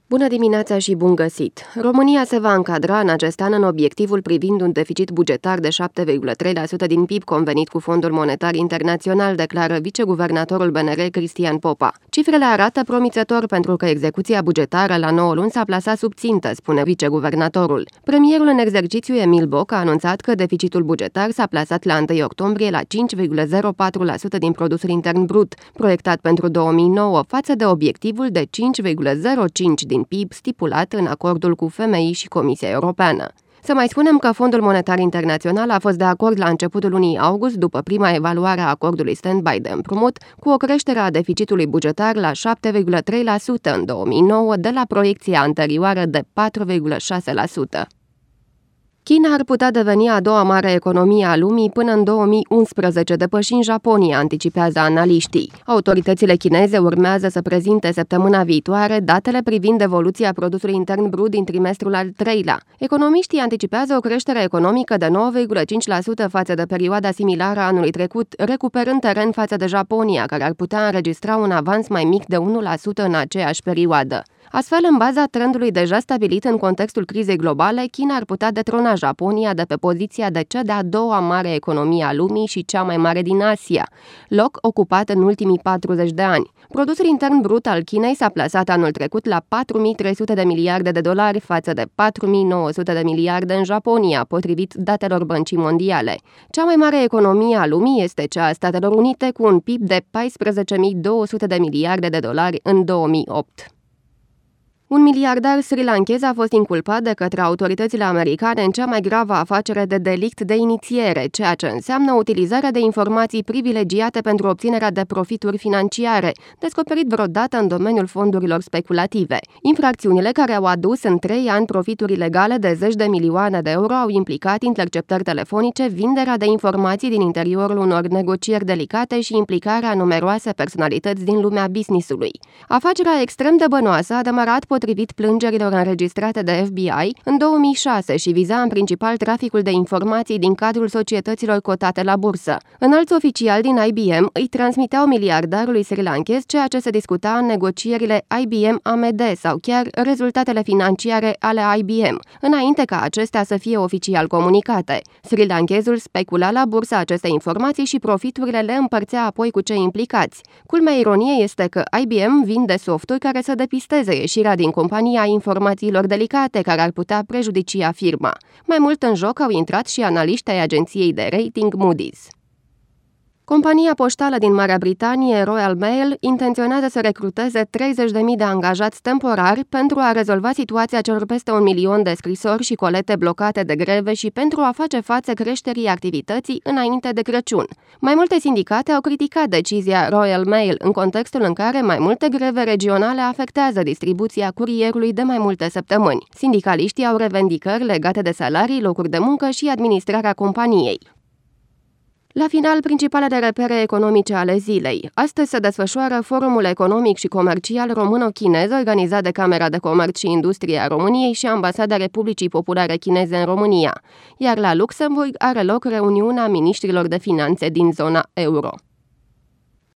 Bună dimineața și bun găsit! România se va încadra în acest an în obiectivul privind un deficit bugetar de 7,3% din PIB convenit cu Fondul Monetar Internațional, declară viceguvernatorul BNR Cristian Popa. Cifrele arată promițător pentru că execuția bugetară la 9 luni s-a plasat sub țintă, spune viceguvernatorul. Premierul în exercițiu Emil Boc a anunțat că deficitul bugetar s-a plasat la 1 octombrie la 5,04% din produsul intern brut, proiectat pentru 2009, față de obiectivul de 5,05% din PIB stipulat în acordul cu FMI și Comisia Europeană. Să mai spunem că Fondul Monetar Internațional a fost de acord la începutul lunii august, după prima evaluare a acordului stand-by de împrumut, cu o creștere a deficitului bugetar la 7,3% în 2009, de la proiecția anterioară de 4,6%. China ar putea deveni a doua mare economie a lumii până în 2011, depășind Japonia, anticipează analiștii. Autoritățile chineze urmează să prezinte săptămâna viitoare datele privind evoluția produsului intern brut din trimestrul al treilea. Economiștii anticipează o creștere economică de 9,5% față de perioada similară a anului trecut, recuperând teren față de Japonia, care ar putea înregistra un avans mai mic de 1% în aceeași perioadă. Astfel, în baza trendului deja stabilit în contextul crizei globale, China ar putea detrona Japonia de pe poziția de cea de-a doua mare economie a lumii și cea mai mare din Asia, loc ocupat în ultimii 40 de ani. Produsul intern brut al Chinei s-a plasat anul trecut la 4.300 de miliarde de dolari față de 4.900 de miliarde în Japonia, potrivit datelor Băncii Mondiale. Cea mai mare economie a lumii este cea a Statelor Unite, cu un PIB de 14.200 de miliarde de dolari în 2008. Un miliardar sri-lankez a fost inculpat de către autoritățile americane în cea mai gravă afacere de delict de inițiere, ceea ce înseamnă utilizarea de informații privilegiate pentru obținerea de profituri financiare, descoperit vreodată în domeniul fondurilor speculative. Infracțiunile care au adus în 3 ani profituri ilegale de zeci de milioane de euro au implicat interceptări telefonice, vinderea de informații din interiorul unor negocieri delicate și implicarea a numeroase personalități din lumea business-ului. Afacerea extrem de bănoasă a demarat potrivit plângerilor înregistrate de FBI în 2006 și viza în principal traficul de informații din cadrul societăților cotate la bursă. Înalți oficiali din IBM îi transmiteau miliardarului sri-lankez ceea ce se discuta în negocierile IBM-AMD sau chiar rezultatele financiare ale IBM, înainte ca acestea să fie oficial comunicate. Sri-lankezul specula la bursă aceste informații și profiturile le împărțea apoi cu cei implicați. Culmea ironiei este că IBM vinde softuri care să depisteze ieșirea din compania informațiilor delicate care ar putea prejudicia firma. Mai mult în joc au intrat și analiștii ai agenției de rating Moody's. Compania poștală din Marea Britanie, Royal Mail, intenționează să recruteze 30.000 de angajați temporari pentru a rezolva situația celor peste 1 milion de scrisori și colete blocate de greve și pentru a face față creșterii activității înainte de Crăciun. Mai multe sindicate au criticat decizia Royal Mail în contextul în care mai multe greve regionale afectează distribuția curierului de mai multe săptămâni. Sindicaliștii au revendicări legate de salarii, locuri de muncă și administrarea companiei. La final, principalele repere economice ale zilei. Astăzi se desfășoară Forumul Economic și Comercial Româno-Chinez, organizat de Camera de Comerț și Industrie a României și Ambasada Republicii Populare Chineze în România, iar la Luxemburg are loc reuniunea miniștrilor de finanțe din zona euro.